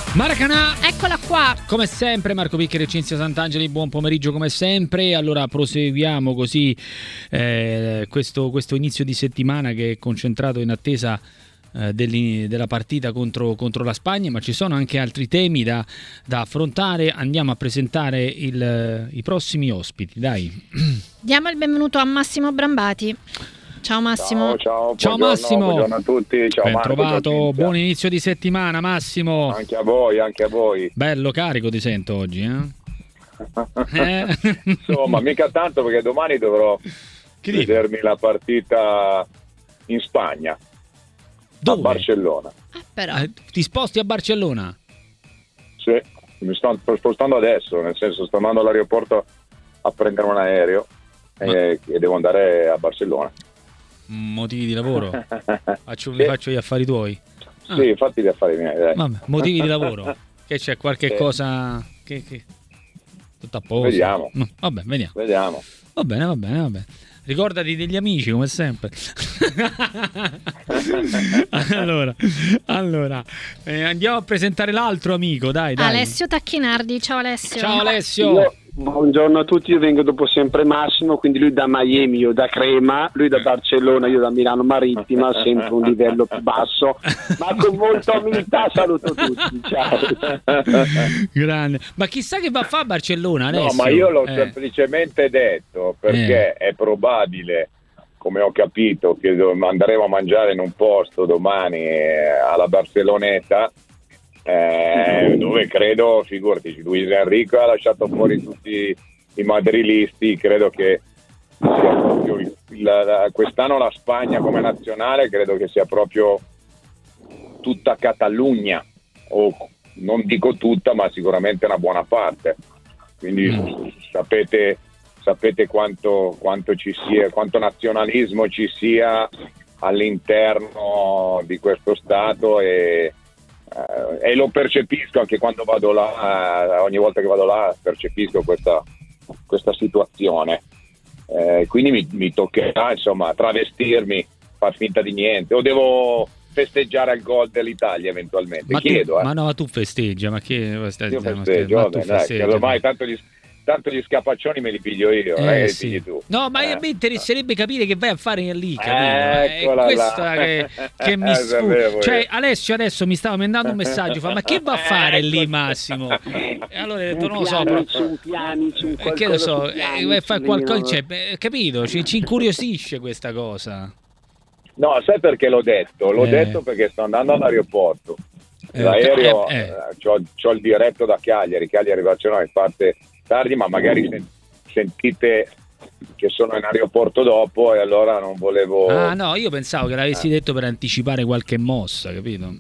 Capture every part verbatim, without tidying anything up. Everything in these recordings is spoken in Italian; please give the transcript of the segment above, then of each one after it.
Maracanã, eccola qua. Come sempre Marco Piccheri e Cinzia Sant'Angeli, buon pomeriggio come sempre. Allora proseguiamo così eh, questo, questo inizio di settimana che è concentrato in attesa eh, della partita contro, contro la Spagna, ma ci sono anche altri temi da, da affrontare. Andiamo a presentare il, i prossimi ospiti, dai. Diamo il benvenuto a Massimo Brambati. Ciao Massimo. Ciao, ciao, ciao buongiorno, Massimo. Buongiorno a tutti. Ciao Ben Marco, trovato, ciao buon inizio di settimana Massimo. Anche a voi, anche a voi. Bello carico ti sento oggi, eh? eh? Insomma, mica tanto perché domani dovrò Che vedermi dico? la partita in Spagna. Dove? A Barcellona. Ah, però. Eh, ti sposti a Barcellona? Sì, mi sto spostando adesso, nel senso sto andando all'aeroporto a prendere un aereo e, e devo andare a Barcellona. Motivi di lavoro? Faccio, Sì. Mi faccio gli affari tuoi? Ah. Sì, infatti gli affari miei. Dai. Vabbè, motivi di lavoro? Che c'è qualche Sì. cosa che, che... tutto a posto? Vediamo. No, vabbè, vediamo. Vediamo. Va bene, va bene, va bene. Ricordati degli amici come sempre. allora, allora eh, andiamo a presentare l'altro amico, dai, dai. Alessio Tacchinardi. Ciao Alessio. Ciao Alessio. Io, buongiorno a tutti, io vengo dopo sempre Massimo, quindi lui da Miami, io da Crema, lui da Barcellona, io da Milano Marittima, sempre un livello più basso, ma con molta umiltà saluto tutti, ciao. Grande. Ma chissà che va a fare a Barcellona, Alessio? No, ma io l'ho eh. semplicemente detto perché Eh. è probabile, come ho capito, che andremo a mangiare in un posto domani eh, alla Barceloneta, eh, dove credo, figurati, Luis Enrico ha lasciato fuori tutti i madrilisti. Credo che sia proprio il, la, la, quest'anno la Spagna come nazionale credo che sia proprio tutta Catalogna, o non dico tutta, ma sicuramente una buona parte. Quindi mm. sapete sapete quanto, quanto ci sia, quanto nazionalismo ci sia all'interno di questo stato, e, eh, e lo percepisco anche quando vado là, eh, ogni volta che vado là percepisco questa, questa situazione. Eh, quindi mi, mi toccherà insomma travestirmi, far finta di niente, o devo festeggiare al gol dell'Italia eventualmente. Ma Chiedo, tu, eh. ma no, ma tu festeggia, ma che stai, Io ma festeggio, ma vabbè, tu dai, festeggia, che ormai ma- tanto gli, tanto gli scapaccioni me li piglio io, non è Eh, che sì. pigli tu. No, ma Eh. mi interesserebbe capire che vai a fare lì, capito? Eccola È questo là. che, che mi Eh, sfugge. sapevo Cioè, io. Alessio adesso mi stava mandando un messaggio, fa, ma che va a fare lì Massimo? E allora ho detto, non lo so, però... Pianici, un pianici, un Eh, che lo so, qualcosa su eh, Pianici, vai a fare lì, qualcosa, no? cioè, beh, capito? Ci, ci incuriosisce questa cosa. No, sai perché l'ho detto? L'ho Eh. detto perché sto andando all'aeroporto. Eh, L'aereo, eh, eh. eh, c'ho, c'ho il diretto da Cagliari, Cagliari Barcellona parte tardi, ma magari sen- sentite che sono in aeroporto dopo, e allora non volevo... Ah no, io pensavo che l'avessi Eh. detto per anticipare qualche mossa, capito?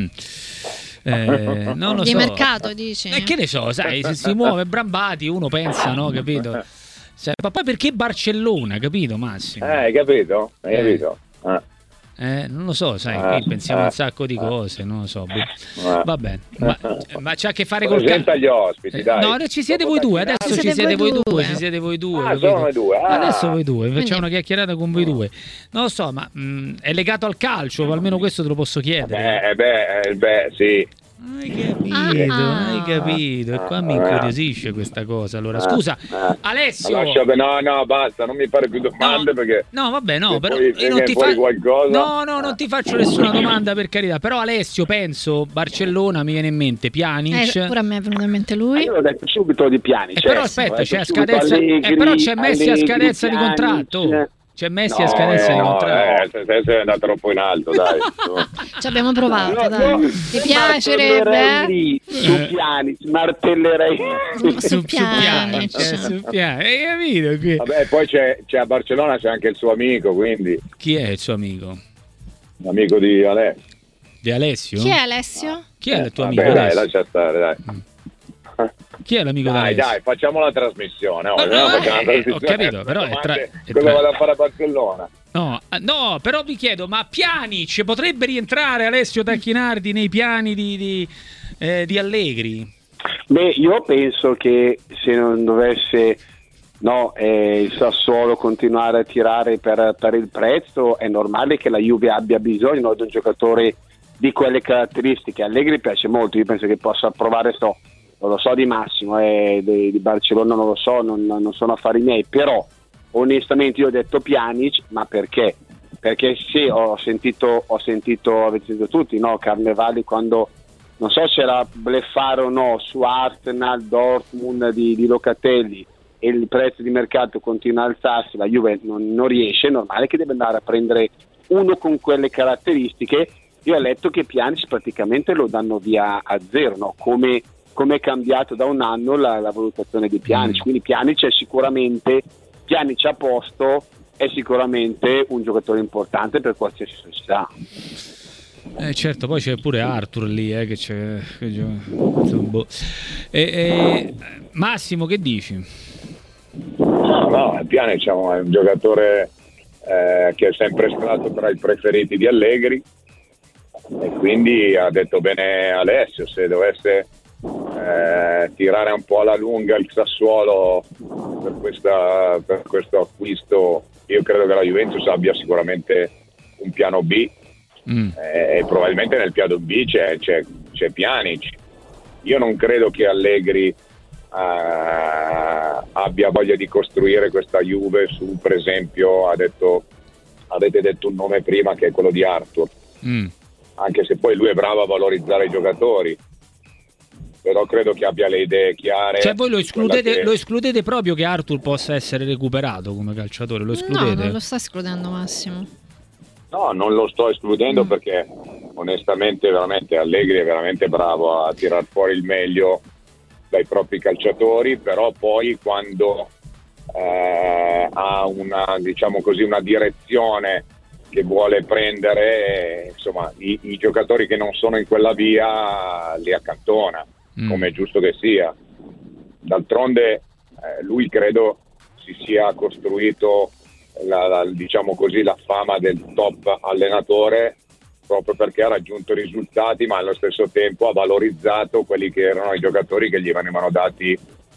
Eh, non lo Di so. mercato, dici? E che ne so, sai, se si muove Brambati uno pensa, no, capito? Sai, ma poi perché Barcellona, capito Massimo? Eh, hai capito? Hai Eh. capito? Eh. Eh, non lo so, sai, Eh, qui pensiamo a eh, un sacco di eh. cose, non lo so. boh. Eh. Va bene, ma, ma c'ha a che fare col Presenta calcio. gli ospiti, dai. No, ci siete voi due, adesso ci siete voi due, ci siete voi due. Ah, capito? sono noi due. Ah. Adesso voi due, facciamo Quindi- una chiacchierata con voi due. Non lo so, ma mh, è legato al calcio, almeno questo te lo posso chiedere. Eh, beh, eh, beh, sì. Hai capito, Ah. hai capito. E qua mi incuriosisce questa cosa. Allora, scusa, Eh. Alessio. Lascia- no, no, basta, non mi fare più domande perché... No, vabbè, no, se però poi io non viene ti fuori fa... qualcosa... No, no, non ti faccio nessuna domanda, per carità. Però Alessio, penso, Barcellona, mi viene in mente Pjanic. Eh, pure a me è venuto in mente lui. Io l'ho detto subito di Pianici. Eh, però eh. aspetta, Ho detto c'è a subito scadenza, Allegri, eh, però c'è Messi a Allegri, scadenza di Pjanic, contratto. eh. C'è Messi a No, scadenza eh, di no, contratto. eh, se- se sei andato troppo in alto, dai. Ci abbiamo provato, No, dai. no, Ti piacerebbe? martellerei eh? lì, su Pianici, martellerei. Su Su Pjanic. Pjanic, eh, su Pjanic. Hai capito? Qui? Vabbè, poi c'è, c'è a Barcellona c'è anche il suo amico, quindi Chi è il suo amico? amico di Alessio. Di Alessio? Chi è Alessio? Chi è il tuo amico? Vabbè, dai, Alessio? lascia stare, dai. Chi è l'amico di Dai, Alessio? dai, facciamo la trasmissione. No, Ma- no, eh, facciamo la eh, trasmissione. ho capito, però è tra- Domande, è Cosa tra- vado a fare a Barcellona? No, ah, no, però vi chiedo, ma Pjanic potrebbe rientrare Alessio Tacchinardi nei piani di, di, eh, di Allegri? Beh, io penso che se non dovesse no, eh, il Sassuolo continuare a tirare per, per il prezzo, è normale che la Juve abbia bisogno, no, di un giocatore di quelle caratteristiche. Allegri piace molto, io penso che possa provare, sto, non lo so di Massimo, eh, di, di Barcellona non lo so, non, non sono affari miei, però onestamente io ho detto Pjanic, ma perché? Perché sì, ho sentito, ho sentito, avete sentito tutti, no? Carnevali quando, non so se era bleffare o no, su Arsenal, Dortmund di, di Locatelli, e il prezzo di mercato continua a alzarsi, la Juve non, non riesce, è normale che deve andare a prendere uno con quelle caratteristiche. Io ho letto che Pjanic praticamente lo danno via a zero, no? Come, come è cambiato da un anno la, la valutazione di Pjanic, mm. quindi Pjanic è sicuramente, Pjanic a posto è sicuramente un giocatore importante per qualsiasi società. Eh certo, poi c'è pure Arthur lì, eh, che c'è. Che boh. e, e, Massimo, che dici? No, no, Pjanic è un giocatore eh, che è sempre stato tra i preferiti di Allegri, e quindi ha detto bene Alessio, se dovesse eh, tirare un po' alla lunga il Sassuolo per, questa, per questo acquisto, io credo che la Juventus abbia sicuramente un piano B. Mm. E probabilmente nel piano B c'è, c'è, c'è Pjanic. Io non credo che Allegri uh, abbia voglia di costruire questa Juve su, per esempio, ha detto, avete detto un nome prima che è quello di Arthur, mm. anche se poi lui è bravo a valorizzare i giocatori, però credo che abbia le idee chiare. Cioè voi lo escludete, che... lo escludete proprio che Arthur possa essere recuperato come calciatore? Lo escludete? No, non lo sta escludendo Massimo. No, non lo sto escludendo mm. perché onestamente veramente Allegri è veramente bravo a tirar fuori il meglio dai propri calciatori, però poi quando eh, ha una, diciamo così, una direzione che vuole prendere, insomma, i, i giocatori che non sono in quella via li accantona, mm. come è giusto che sia. D'altronde eh, lui credo si sia costruito La, la, diciamo così, la fama del top allenatore proprio perché ha raggiunto risultati, ma allo stesso tempo ha valorizzato quelli che erano i giocatori che gli venivano dati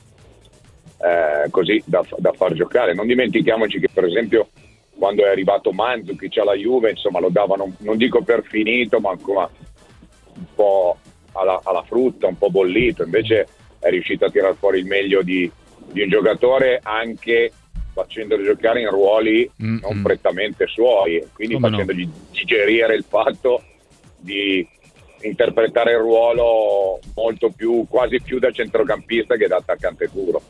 eh, così da, da far giocare. Non dimentichiamoci che per esempio quando è arrivato Mandzukic alla Juve, insomma, lo davano, non dico per finito, ma insomma, un po' alla, alla frutta, un po' bollito. Invece è riuscito a tirar fuori il meglio di, di un giocatore, anche facendolo giocare in ruoli mm-hmm. non prettamente suoi, quindi come facendogli no? digerire il fatto di interpretare il ruolo molto più, quasi più da centrocampista che da attaccante puro.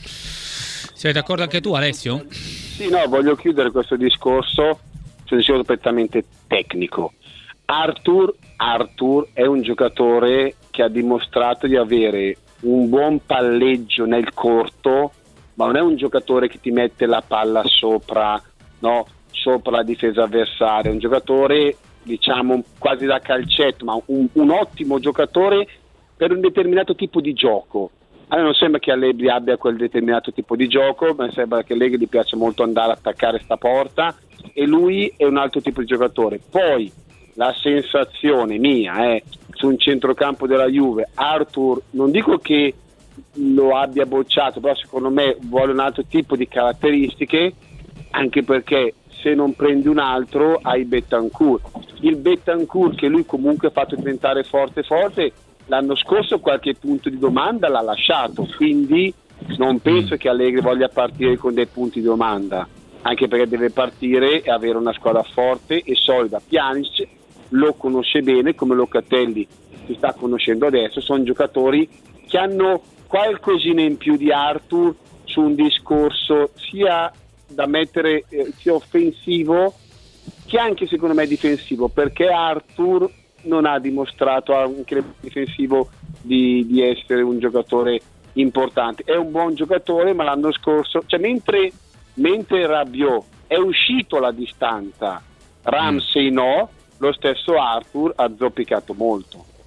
Sei d'accordo anche tu, Alessio? Sì, no, voglio chiudere questo discorso su un discorso prettamente tecnico. Arthur, Arthur è un giocatore che ha dimostrato di avere un buon palleggio nel corto, ma non è un giocatore che ti mette la palla sopra, no, sopra la difesa avversaria, è un giocatore, diciamo, quasi da calcetto, ma un, un ottimo giocatore per un determinato tipo di gioco. A me non sembra che Allegri abbia quel determinato tipo di gioco, ma sembra che Allegri gli piace molto andare a attaccare sta porta, e lui è un altro tipo di giocatore. Poi la sensazione mia è su un centrocampo della Juve, Arthur, non dico che lo abbia bocciato, però secondo me vuole un altro tipo di caratteristiche, anche perché se non prendi un altro hai Betancourt, il Betancourt che lui comunque ha fatto diventare forte forte l'anno scorso qualche punto di domanda l'ha lasciato, quindi non penso che Allegri voglia partire con dei punti di domanda, anche perché deve partire e avere una squadra forte e solida. Pjanic lo conosce bene, come Locatelli si sta conoscendo adesso, sono giocatori che hanno qualcosina in più di Arthur su un discorso sia da mettere eh, sia offensivo che anche secondo me difensivo, perché Arthur non ha dimostrato anche nel difensivo di, di essere un giocatore importante. È un buon giocatore, ma l'anno scorso, cioè mentre, mentre Rabiot è uscito alla distanza, Ramsey no, lo stesso Arthur ha zoppicato molto.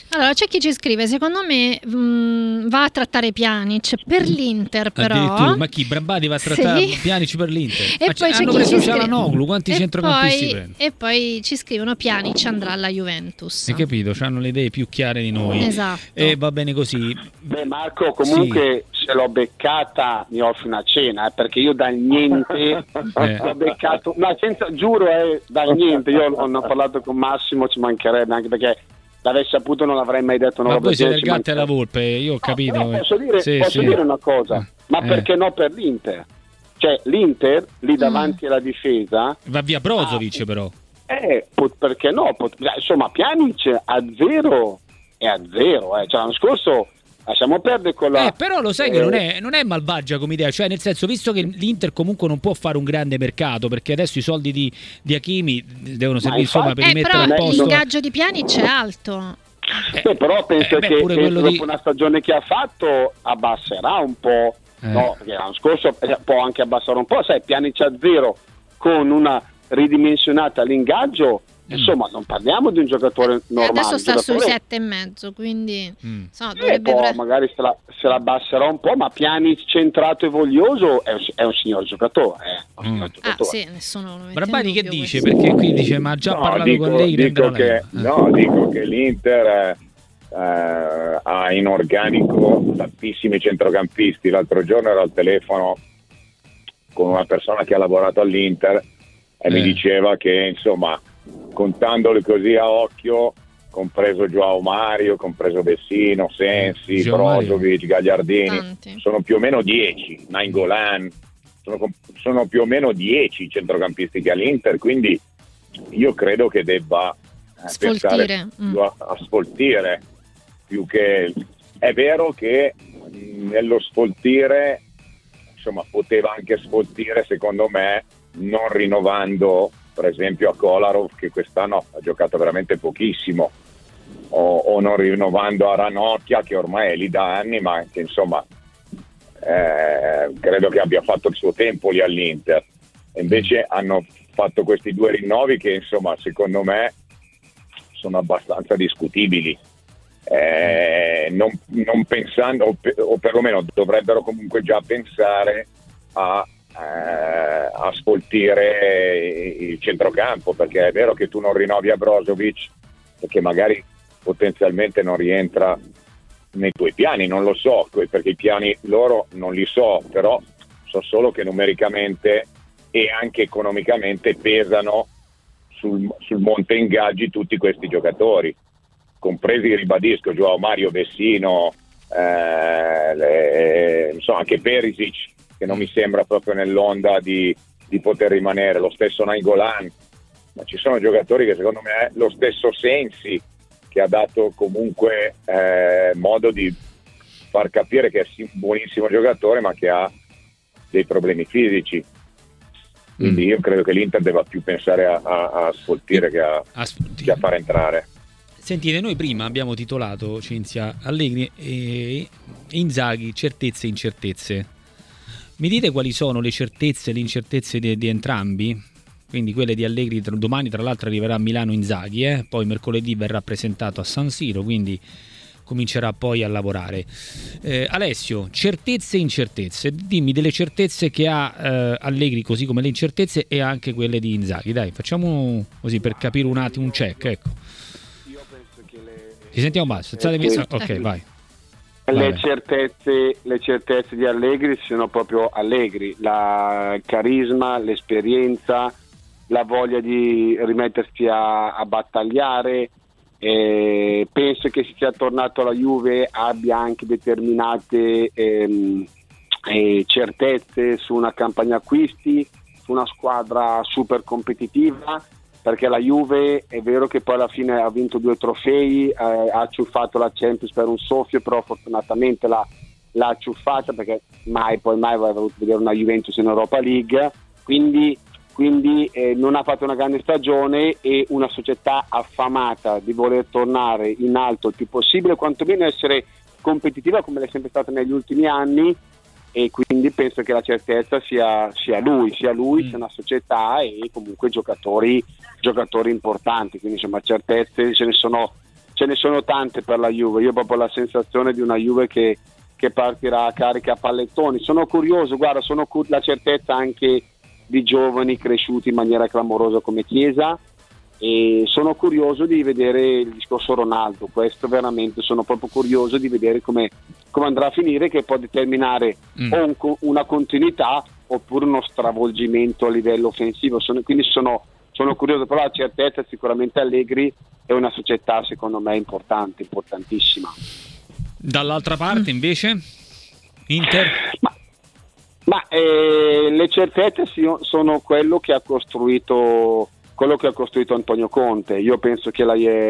Allora, c'è chi ci scrive, secondo me mh, va a trattare Pjanic per l'Inter, però. Ma chi? Brambati va a trattare sì. Pjanic per l'Inter? E ma poi c'è hanno chi preso ci scrive... Çalhanoğlu, quanti e centrocampisti poi, prendono? E poi ci scrivono Pjanic andrà alla Juventus. Hai capito? Hanno le idee più chiare di noi. Esatto. E va bene così. Beh, Marco, comunque sì. Se l'ho beccata mi offri una cena, eh, perché io dal niente eh. l'ho beccato, ma senza, giuro, eh, dal niente. Io ho, ho parlato con Massimo, ci mancherebbe, anche perché l'avessi saputo non l'avrei mai detto una ma roba. Ma voi siete il gatto e la volpe, io ho capito. No, posso dire, sì, posso sì. dire una cosa, ma eh. perché no per l'Inter? Cioè l'Inter lì davanti mm. alla difesa va via Brozovic, ah, però eh, pot- perché no? Pot- insomma Pjanic a zero è a zero, eh. Cioè l'anno scorso lasciamo perdere con la... Eh, però lo sai eh... che non è, non è malvagia come idea, cioè nel senso, visto che l'Inter comunque non può fare un grande mercato, perché adesso i soldi di, di Hakimi devono servire insomma per eh, rimettere però a posto. L'ingaggio di Pjanic è alto. Eh, beh, però penso eh, beh, che, che dopo di... una stagione che ha fatto abbasserà un po', eh. no? Perché l'anno scorso può anche abbassare un po', sai, Pjanic a zero con una ridimensionata l'ingaggio. Insomma, non parliamo di un giocatore normale. E adesso sta giocatore... sui sette e mezzo, quindi mm. so, eh, poi pre... magari se la, se la abbasserà un po', ma Pjanic centrato e voglioso è un, è un signor giocatore. Eh. Un mm. signor giocatore. Ah, sì, nessuno lo Brambati che dice? Questo. Perché qui dice, ma ha già no, parlato dico, con lei. Dico che, no, dico che l'Inter eh, ha in organico tantissimi centrocampisti. L'altro giorno ero al telefono con una persona che ha lavorato all'Inter e eh. mi diceva che, insomma, contandoli così a occhio, compreso Joao Mario, compreso Vessino, Sensi, Brozovic, Gagliardini, Tanti. Sono più o meno dieci, Nainggolan, sono, sono più o meno dieci centrocampisti che ha l'Inter, quindi io credo che debba eh, pensare mm. a, a sfoltire, più che... È vero che mh, nello sfoltire, insomma, poteva anche sfoltire, secondo me, non rinnovando per esempio a Kolarov, che quest'anno ha giocato veramente pochissimo, o, o non rinnovando a Ranocchia, che ormai è lì da anni, ma che insomma eh, credo che abbia fatto il suo tempo lì all'Inter. E invece hanno fatto questi due rinnovi che insomma secondo me sono abbastanza discutibili, eh, non, non pensando, o, per, o perlomeno dovrebbero comunque già pensare a Eh, a sfoltire il centrocampo, perché è vero che tu non rinnovi a Brozovic perché magari potenzialmente non rientra nei tuoi piani, non lo so, perché i piani loro non li so, però so solo che numericamente e anche economicamente pesano sul, sul monte ingaggi tutti questi giocatori, compresi, ribadisco, Joao Mario, Vessino, eh, le, insomma anche Perisic, che non mi sembra proprio nell'onda di, di poter rimanere, lo stesso Nainggolan, ma ci sono giocatori che secondo me, lo stesso Sensi, che ha dato comunque eh, modo di far capire che è un buonissimo giocatore, ma che ha dei problemi fisici. Quindi mm. io credo che l'Inter debba più pensare a, a, a sfoltire che a, a che a far entrare. Sentite, noi prima abbiamo titolato, Cinzia, Allegri e Inzaghi, certezze e incertezze. Mi dite quali sono le certezze e le incertezze di, di entrambi? Quindi quelle di Allegri, tra, domani tra l'altro arriverà a Milano Inzaghi, eh? Poi mercoledì verrà presentato a San Siro, quindi comincerà poi a lavorare. Eh, Alessio, certezze e incertezze, dimmi delle certezze che ha eh, Allegri, così come le incertezze, e anche quelle di Inzaghi. Dai, facciamo così per capire un attimo, un check, ecco. Io penso che le... Ci sentiamo basso, alzatemi... ok, vai. Le certezze, le certezze di Allegri sono proprio Allegri, la, il carisma, l'esperienza, la voglia di rimettersi a, a battagliare. Eh, penso che se sia tornato alla Juve abbia anche determinate ehm, eh, certezze su una campagna acquisti, su una squadra super competitiva, perché la Juve è vero che poi alla fine ha vinto due trofei, eh, ha acciuffato la Champions per un soffio, però fortunatamente l'ha, l'ha acciuffata, perché mai poi mai aveva voluto vedere una Juventus in Europa League, quindi, quindi eh, non ha fatto una grande stagione, e una società affamata di voler tornare in alto il più possibile, quantomeno essere competitiva come l'è sempre stata negli ultimi anni. E quindi penso che la certezza sia, sia lui, sia lui, mm. sia una società e comunque giocatori, giocatori importanti. Quindi insomma certezze ce ne sono, ce ne sono tante per la Juve. Io ho proprio la sensazione di una Juve che, che partirà a carica a pallettoni. Sono curioso, guarda, sono cu- la certezza anche di giovani cresciuti in maniera clamorosa come Chiesa, e sono curioso di vedere il discorso Ronaldo. Questo veramente sono proprio curioso di vedere come, come andrà a finire, che può determinare mm. o un, una continuità oppure uno stravolgimento a livello offensivo. Sono, quindi sono, sono curioso, però la certezza sicuramente Allegri è una società secondo me importante, importantissima. Dall'altra parte invece Inter? Ma, ma eh, le certezze sono quello che ha costruito quello che ha costruito Antonio Conte. Io penso che la eh,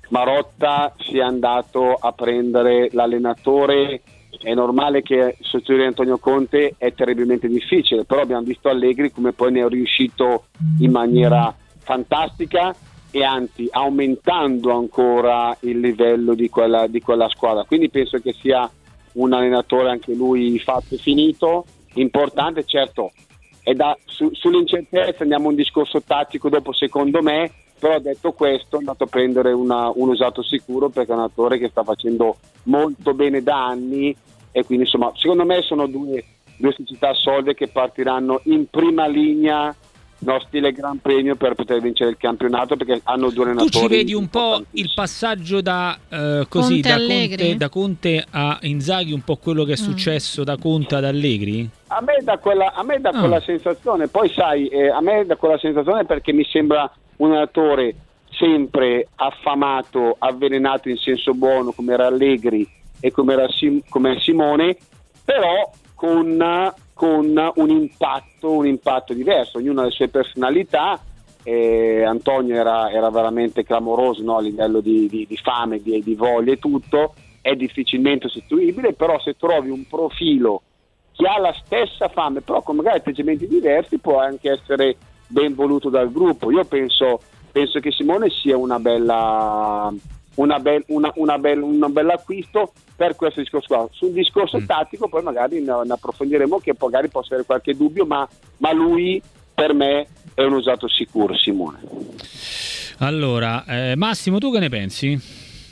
Marotta sia andato a prendere l'allenatore. È normale che sostituire Antonio Conte è terribilmente difficile, però abbiamo visto Allegri come poi ne è riuscito in maniera fantastica, e anzi aumentando ancora il livello di quella, di quella squadra. Quindi penso che sia un allenatore anche lui fatto e finito, importante. Certo, è da, su, sull'incertezza andiamo a un discorso tattico dopo, secondo me, però detto questo è andato a prendere una, un usato sicuro, perché è un allenatore che sta facendo molto bene da anni, e quindi insomma secondo me sono due, due società solide che partiranno in prima linea, no, stile Gran Premio, per poter vincere il campionato, perché hanno due allenatori. Tu ci vedi un po' il passaggio da eh, così Conte da, Allegri? Conte, da Conte a Inzaghi, un po' quello che è successo mm. da Conte ad Allegri? A me da quella, a me da ah. quella sensazione, poi sai, eh, a me da quella sensazione, perché mi sembra un allenatore sempre affamato, avvelenato in senso buono, come era Allegri e come era Sim- come Simone, però con, con un impatto un impatto diverso, ognuno ha le sue personalità. eh, Antonio era, era veramente clamoroso, no? A livello di, di, di fame, di, di voglia e tutto, è difficilmente sostituibile, però se trovi un profilo che ha la stessa fame però con magari atteggiamenti diversi, può anche essere ben voluto dal gruppo. Io penso, penso che Simone sia una bella una bel, una, una bel, un bel acquisto per questo discorso qua. Sul discorso mm. tattico poi magari ne, ne approfondiremo, che magari possa avere qualche dubbio, ma, ma lui per me è un usato sicuro, Simone. Allora eh, Massimo, tu che ne pensi?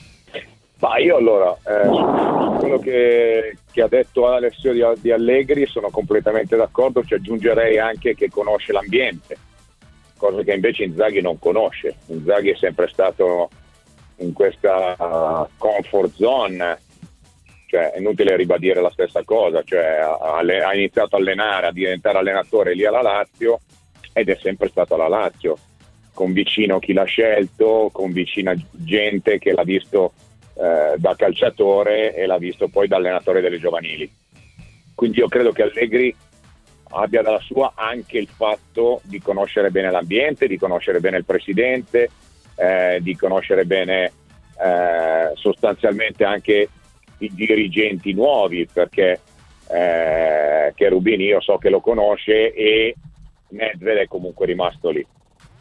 Ma io allora eh, quello che, che ha detto Alessio di, di Allegri sono completamente d'accordo. Ci aggiungerei anche che conosce l'ambiente, cosa che invece Inzaghi non conosce. Inzaghi è sempre stato in questa uh, comfort zone, cioè è inutile ribadire la stessa cosa, cioè ha, ha iniziato a allenare, a diventare allenatore lì alla Lazio, ed è sempre stato alla Lazio, con vicino chi l'ha scelto, con vicina gente che l'ha visto eh, da calciatore e l'ha visto poi da allenatore delle giovanili. Quindi io credo che Allegri abbia dalla sua anche il fatto di conoscere bene l'ambiente, di conoscere bene il presidente, Eh, di conoscere bene eh, sostanzialmente anche i dirigenti nuovi, perché eh, Cherubini io so che lo conosce e Nedved è comunque rimasto lì.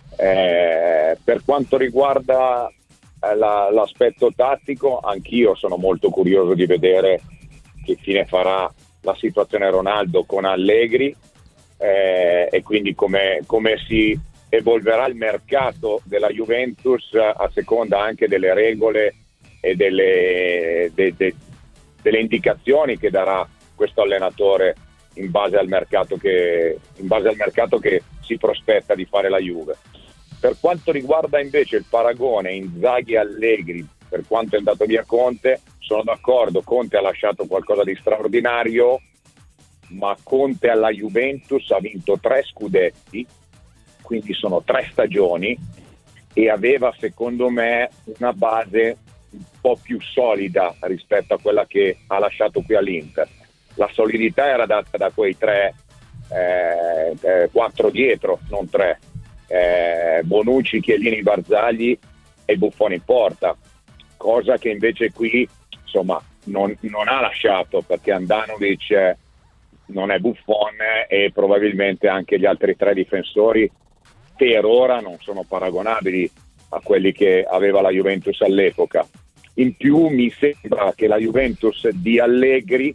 Eh, per quanto riguarda eh, la, l'aspetto tattico, anch'io sono molto curioso di vedere che fine farà la situazione Ronaldo con Allegri, eh, e quindi come, come si evolverà il mercato della Juventus a seconda anche delle regole e delle, de, de, delle indicazioni che darà questo allenatore in base al mercato che in base al mercato che si prospetta di fare la Juve. Per quanto riguarda invece il paragone Inzaghi-Allegri, per quanto è andato via Conte, sono d'accordo, Conte ha lasciato qualcosa di straordinario, ma Conte alla Juventus ha vinto tre scudetti, quindi sono tre stagioni, e aveva secondo me una base un po' più solida rispetto a quella che ha lasciato qui all'Inter. La solidità era data da quei tre, eh, eh, quattro dietro, non tre, eh, Bonucci, Chiellini, Barzagli e Buffon in porta, cosa che invece qui insomma non, non ha lasciato, perché Andanovic eh, non è Buffon, e probabilmente anche gli altri tre difensori per ora non sono paragonabili a quelli che aveva la Juventus all'epoca. In più mi sembra che la Juventus di Allegri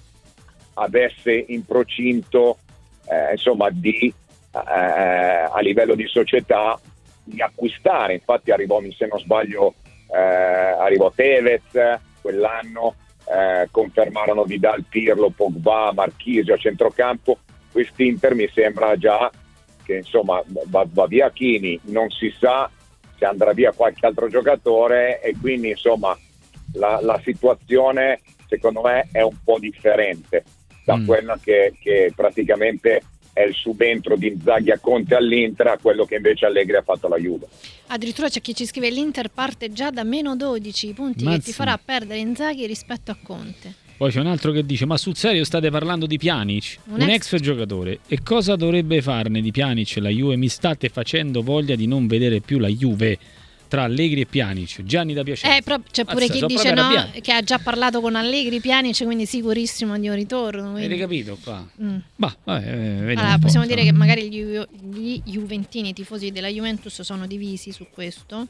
avesse in procinto eh, insomma di eh, a livello di società di acquistare, infatti arrivò, se non sbaglio, eh, arrivò Tevez quell'anno, eh, confermarono Vidal, Pirlo, Pogba, Marchisio a centrocampo. Quest'Inter mi sembra già che insomma va, va via Chini, non si sa se andrà via qualche altro giocatore, e quindi insomma la, la situazione secondo me è un po' differente da mm. quella che, che praticamente è il subentro di Inzaghi a Conte all'Inter, a quello che invece Allegri ha fatto alla Juve. Addirittura c'è chi ci scrive: l'Inter parte già da meno dodici punti, Mazzi, che ti farà perdere Inzaghi rispetto a Conte. Poi c'è un altro che dice: ma sul serio state parlando di Pjanic, un, un ex... ex giocatore, e cosa dovrebbe farne di Pjanic la Juve? Mi state facendo voglia di non vedere più la Juve tra Allegri e Pjanic. Gianni da Piacenza. Eh, però c'è pure Mazza, chi dice no, arrabbiato. Che ha già parlato con Allegri, Pjanic, quindi sicurissimo di un ritorno. Quindi... Hai capito qua? Mm. Bah, vabbè, allora, possiamo dire che magari gli, gli juventini, i tifosi della Juventus, sono divisi su questo.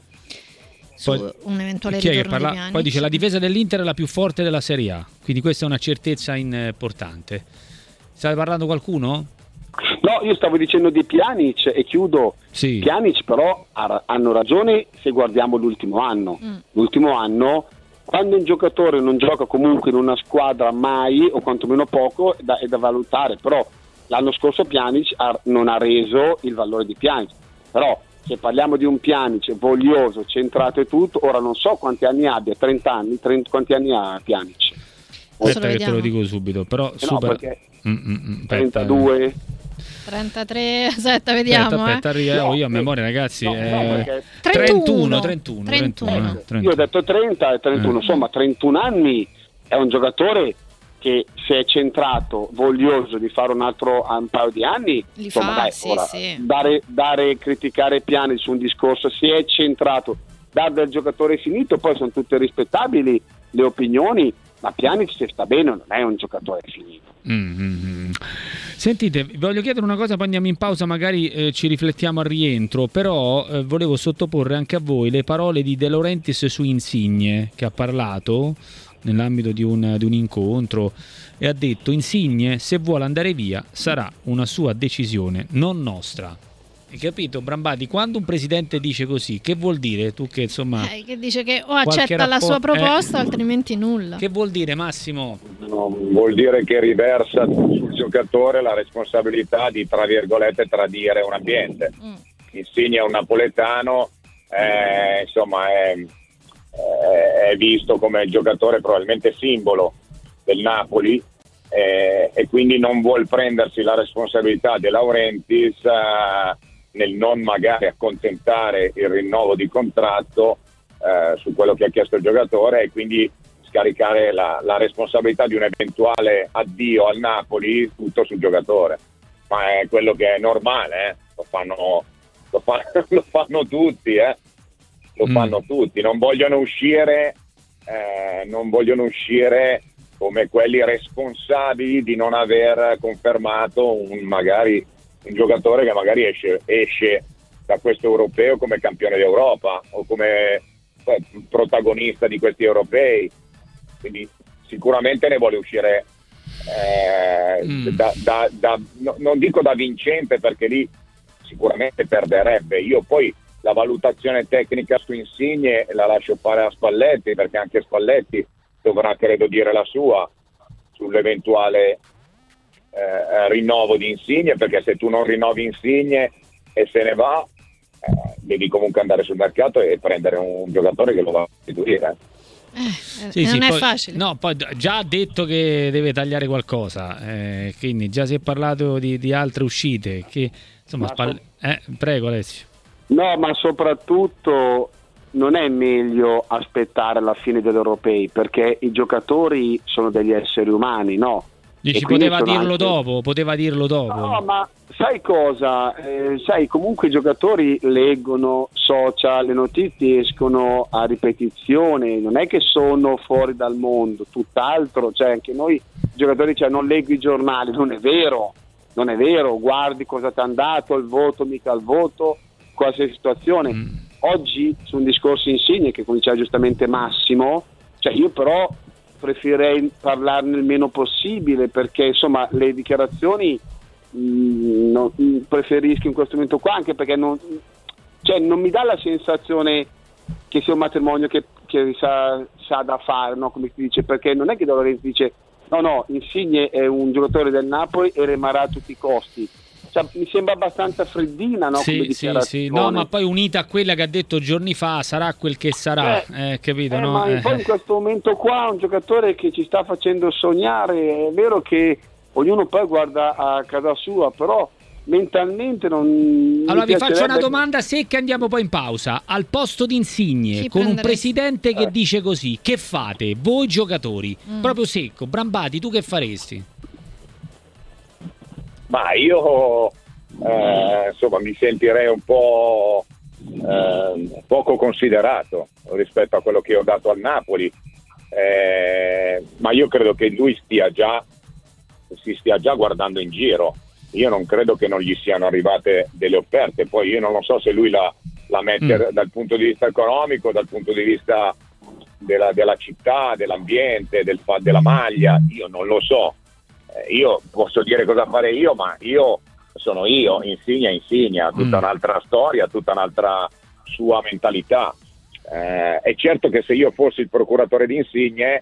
Su poi, un eventuale ritorno parla, di Pjanic. Poi dice: la difesa dell'Inter è la più forte della Serie A, quindi questa è una certezza importante. State parlando qualcuno? No, io stavo dicendo di Pjanic e chiudo. Sì. Pjanic però ha, hanno ragione se guardiamo l'ultimo anno. Mm. L'ultimo anno, quando un giocatore non gioca comunque in una squadra mai, o quantomeno poco, è da, è da valutare. Però l'anno scorso Pjanic ha, non ha reso il valore di Pjanic. Però se parliamo di un Pjanic voglioso, centrato e tutto, ora non so quanti anni abbia, trenta anni, trenta, quanti anni ha Pjanic? Aspetta che te lo dico subito, però eh super... no, perché mm, mm, trentadue trentatré, aspetta, vediamo. Aspetta, aspetta, eh. arrivo no, io a memoria, ragazzi. No, eh, no, trentuno, trentuno, trentuno, trentuno, trentuno. Io ho detto trenta e trentuno, eh. insomma, trentuno anni è un giocatore che se è centrato, voglioso di fare un altro un paio di anni, li insomma, fa, dai, sì, ora, sì. Dare, dare, criticare Pjanic su un discorso, se è centrato, dare del giocatore finito, poi sono tutte rispettabili le opinioni, ma Pjanic se sta bene non è un giocatore finito. Mm-hmm. Sentite, voglio chiedere una cosa, poi andiamo in pausa, magari eh, ci riflettiamo al rientro, però eh, volevo sottoporre anche a voi le parole di De Laurentiis su Insigne, che ha parlato nell'ambito di un, di un incontro e ha detto: Insigne, se vuole andare via sarà una sua decisione, non nostra. Hai capito, Brambati? Quando un presidente dice così, che vuol dire? Tu che insomma eh, che dice che o accetta rapport- la sua proposta eh, altrimenti nulla. Che vuol dire, Massimo? No, vuol dire che riversa sul giocatore la responsabilità di, tra virgolette, tradire un ambiente. Mm. Insigne è un napoletano, eh, insomma è, è visto come giocatore probabilmente simbolo del Napoli, eh, e quindi non vuol prendersi la responsabilità De Laurentiis eh, nel non magari accontentare il rinnovo di contratto eh, su quello che ha chiesto il giocatore, e quindi scaricare la, la responsabilità di un eventuale addio al Napoli tutto sul giocatore. Ma è quello che è normale, eh? lo fanno lo, fa, lo fanno tutti, eh? lo mm. fanno tutti, non vogliono uscire eh, non vogliono uscire come quelli responsabili di non aver confermato un magari un giocatore che magari esce, esce da questo europeo come campione d'Europa o come eh, protagonista di questi europei, quindi sicuramente ne vuole uscire eh, mm. da, da, da, no, non dico da vincente, perché lì sicuramente perderebbe. Io poi la valutazione tecnica su Insigne la lascio fare a Spalletti, perché anche Spalletti dovrà credo dire la sua sull'eventuale Eh, rinnovo di Insigne, perché se tu non rinnovi Insigne e se ne va eh, devi comunque andare sul mercato e prendere un giocatore che lo va a sostituire. Eh, sì, non sì, è poi, facile. No, poi già ha detto che deve tagliare qualcosa, eh, quindi già si è parlato di, di altre uscite. Che, insomma, spall- eh, prego Alessio. No, ma soprattutto non è meglio aspettare la fine degli europei, perché i giocatori sono degli esseri umani, no? Dici, poteva dirlo anche... dopo, poteva dirlo dopo. No, ma sai cosa? Eh, sai, comunque i giocatori leggono social, le notizie escono a ripetizione, non è che sono fuori dal mondo, tutt'altro, cioè anche noi giocatori cioè, non leggo i giornali, non è vero, non è vero, guardi cosa ti è andato, il voto, mica il voto, qualsiasi situazione. Mm. Oggi su un discorso Insigne che come diceva giustamente Massimo, cioè io però preferirei parlarne il meno possibile, perché insomma le dichiarazioni mh, no, mh, preferisco in questo momento qua, anche perché non, cioè, non mi dà la sensazione che sia un matrimonio che, che sa, sa da fare, no? Come si dice, perché non è che De Laurentiis dice no no, Insigne è un giocatore del Napoli e rimarrà a tutti i costi. Cioè, mi sembra abbastanza freddina, no? Sì, come sì, sì. No, ma poi unita a quella che ha detto giorni fa, sarà quel che sarà, eh, eh, capito? Eh, no? Ma eh. poi in questo momento qua è un giocatore che ci sta facendo sognare. È vero che ognuno poi guarda a casa sua, però mentalmente non. Allora vi piacerebbe... faccio una domanda secca, andiamo poi in pausa. Al posto di Insigne, Chi con un prenderesti? presidente che Eh. dice così, che fate? Voi giocatori, Mm. proprio secco, Brambati, tu che faresti? Ma io eh, insomma mi sentirei un po' eh, poco considerato rispetto a quello che ho dato al Napoli, eh, ma io credo che lui stia già si stia già guardando in giro. Io non credo che non gli siano arrivate delle offerte, poi io non lo so se lui la, la mette Mm. dal punto di vista economico, dal punto di vista della, della città, dell'ambiente, del, fa- della maglia, io non lo so. Eh, io posso dire cosa fare io, ma io sono io, Insigne Insigne, ha tutta Mm. un'altra storia, tutta un'altra sua mentalità. Eh, è certo che se io fossi il procuratore di Insigne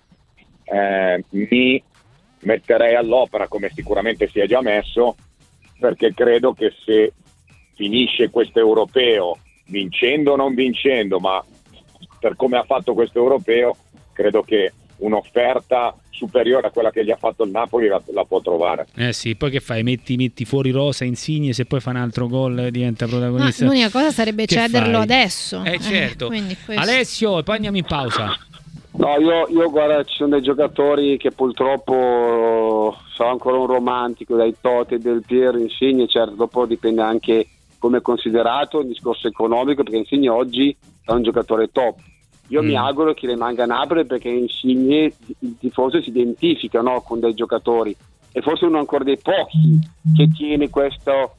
eh, mi metterei all'opera, come sicuramente si è già messo, perché credo che se finisce questo europeo vincendo o non vincendo, ma per come ha fatto questo europeo, credo che un'offerta superiore a quella che gli ha fatto il Napoli la, la può trovare. Eh sì, poi che fai? Metti, metti fuori rosa, Insigne, se poi fa un altro gol eh, diventa No, protagonista. l'unica cosa sarebbe Che cederlo fai? adesso. Eh certo. quindi questo. Alessio, e poi andiamo in pausa. No, io, io guarda, ci sono dei giocatori che purtroppo sono ancora un romantico, dai Totti e Del Piero, Insigne, certo, dopo dipende anche come è considerato il discorso economico, perché Insigne oggi è un giocatore top. Io Mm. mi auguro che rimanga a Napoli, perché Insigne, il tifoso, si identifica, no, con dei giocatori, e forse uno ancora dei pochi che tiene questo,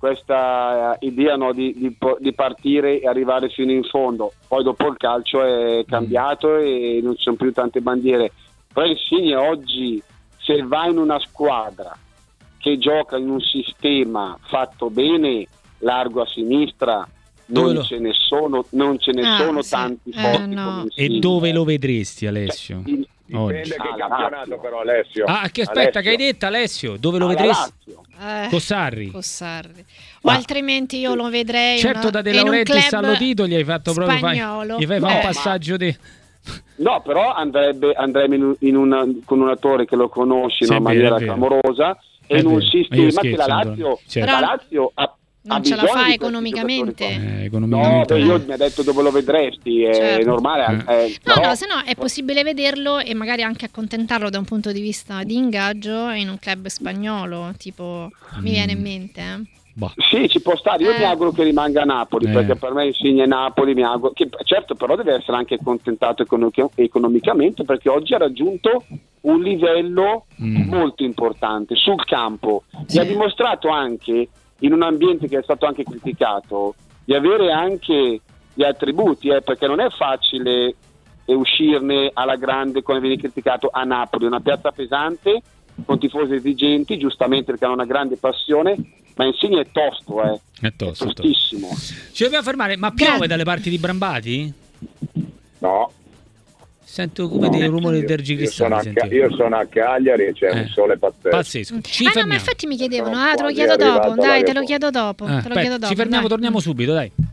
questa eh, idea, no, di, di, po- di partire e arrivare fino in fondo. Poi dopo il calcio è cambiato e non ci sono più tante bandiere. Però Insigne oggi, se va in una squadra che gioca in un sistema fatto bene, largo a sinistra, Dove non lo- ce ne sono, non ce ne Ah, sono sì. tanti Eh, forti no. come E Insigne. dove lo vedresti, Alessio? Cioè, il- Oggi. Dipende che Ah, la campionato Lazio. però, Alessio. Ah, che aspetta, Alessio. che hai detto, Alessio? Dove lo alla vedresti? Lazio. Eh, Con Sarri. con Sarri. O Ma- altrimenti io lo vedrei Certo, una- da De in un Laurentiis club all'Otito gli hai fatto proprio fai, spagnolo. gli fai fare Eh, un passaggio di No, però andrebbe, andrebbe in, un- in una, con un attore che lo conosci Sì, in una è vero, maniera è vero. clamorosa È e in un vero. Ma io sistema che scherzo, la Antonio. Lazio, Certo. la Lazio ha, non ha ce la bisogno fa di questi economicamente. giocatori qua. eh, No, economicamente. beh, io mi ha detto dove lo vedresti, è Certo. normale. Eh. eh, No, però- no, se no è possibile vederlo e magari anche accontentarlo da un punto di vista di ingaggio in un club spagnolo, tipo mi viene in mente. eh. Boh. Sì, ci può stare. Io Eh. mi auguro che rimanga a Napoli, Eh. perché per me Insigne Napoli mi auguro che, certo, però deve essere anche accontentato econo- economicamente, perché oggi ha raggiunto un livello Mm. molto importante sul campo. Sì. E ha dimostrato anche, in un ambiente che è stato anche criticato, di avere anche gli attributi, eh, perché non è facile eh, uscirne alla grande come viene criticato a Napoli, una piazza pesante con tifosi esigenti, giustamente perché hanno una grande passione, ma Insigne è tosto, eh. È tosto, è tosto. tostissimo. Ci dobbiamo fermare, ma piove Grazie. dalle parti di Brambati? No. Sento come no. dei rumori Io- io, sono tergicristalli. a, Ca- sentivo. io sono a Cagliari e c'è Eh. un sole pazzesco. Pazzesco. Ci ah no, ma fermiamo. infatti mi chiedevano, Sono ah te lo quasi chiedo dopo, arrivato dai, te lo all'aeroporto. chiedo dopo, Eh, te lo aspetta, chiedo dopo. ci fermiamo, dai. torniamo subito, dai.